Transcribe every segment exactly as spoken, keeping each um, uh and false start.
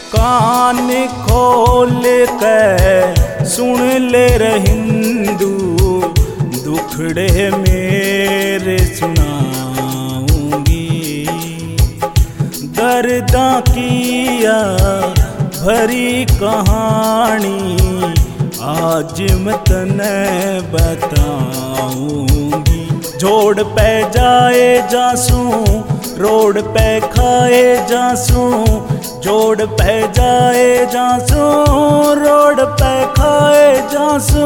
कान खोल के सुन ले रे हिंदू, दुखड़े मेरे सुनाऊंगी। दर्दा किया भरी कहानी आज मैं तने बताऊंगी। जोड़ पे जाए जासू, रोड पे खाए जासू, जोड़ पे जाए जासू, रोड पे खाए जासू।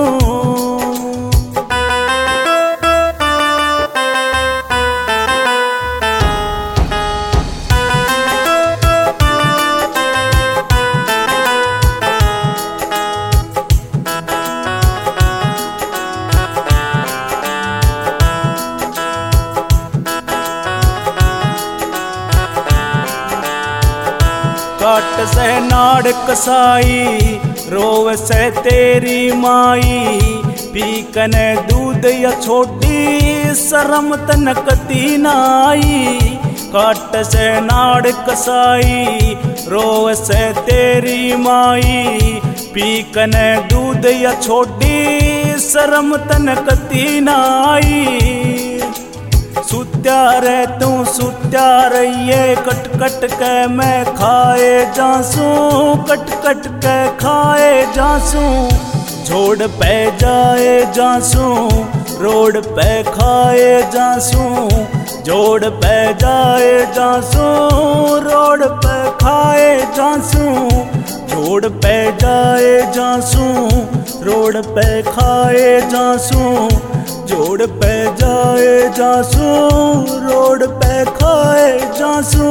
काट से नाड़ कसाई, रोव से तेरी माई, पी कने दूध या छोटी शरम तनकती नाई। काट से नाड़ कसाई, रोव से तेरी माई, पी कने दूध या छोटी शरम तनकती नाई। सुत्या रे तू सुत्या रहिए, कट कट के मैं खाए जासू, कट कट के खाए जासू। जोड़ पे जाए जासू, रोड पे खाए जासू, जोड़ पे जाए जासू, रोड पे खाए जासू। जोड़ पे जाए जासू, रोड पे खाए जासू, जोड़ पे जाए जासू, रोड पे खाए जासू।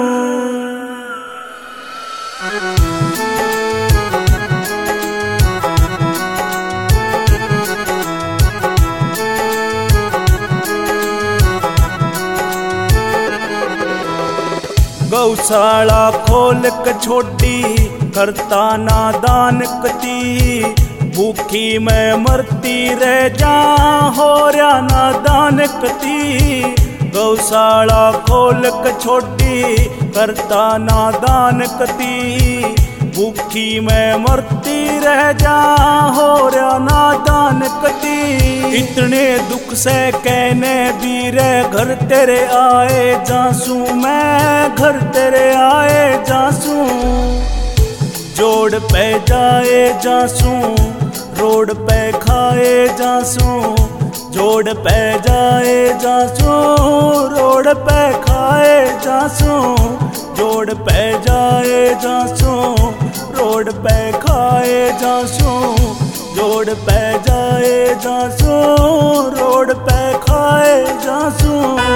गौशाला खोल के छोड़ी, करता नादान कती, भूखी मैं मरती रह जा हो रहा नादान कती। गौशाला खोल के छोड़ी, करता नादान कती, भूखी मैं मरती रह जा हो रहा नादान कती। इतने दुख से कहने वीरे घर तेरे आए जासू, मैं घर तेरे आए जासू। जोड़ पे जाए जासू, रोड पे खाए जासू, जोड़ पे जाए जासू, रोड पे खाए जासू। जोड़ पे जाए जासू, रोड पे खाए जासू, जोड़ पे जाए जासू, रोड पे खाए जासू।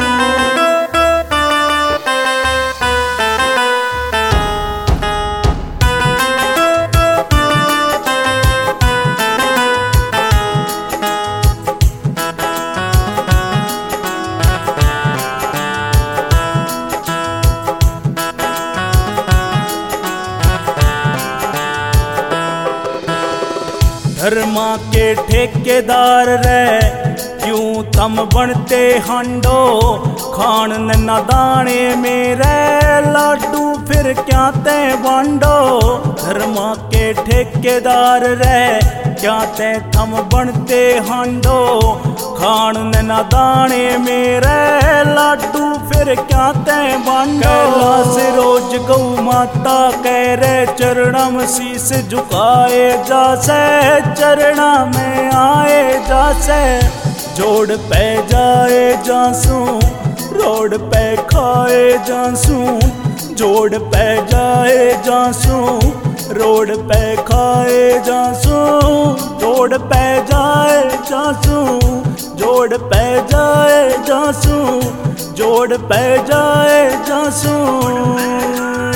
धर्मा के ठेकेदार रे क्यों तम बनते हांडो, खान न दाने मेरे लाडू फिर क्या ते बांडो। धर्मा के ठेकेदार रे क्या ते थम बनते हांडो, खान न दाने मेरे लाडू फिर क्या ते बांडो। कैलाश रोज गौ माता कह रे चरणा में शीस झुकाए जासे, चरणा में आए जासे। जोड़ पे जाए जासू, रोड पे खाए जासू, जोड़ पे जाए जासू, रोड पे खाए जासू, जोड़ पे जाए जासू, जोड़ पे जाए जासू, जोड़ पे जाए जासू।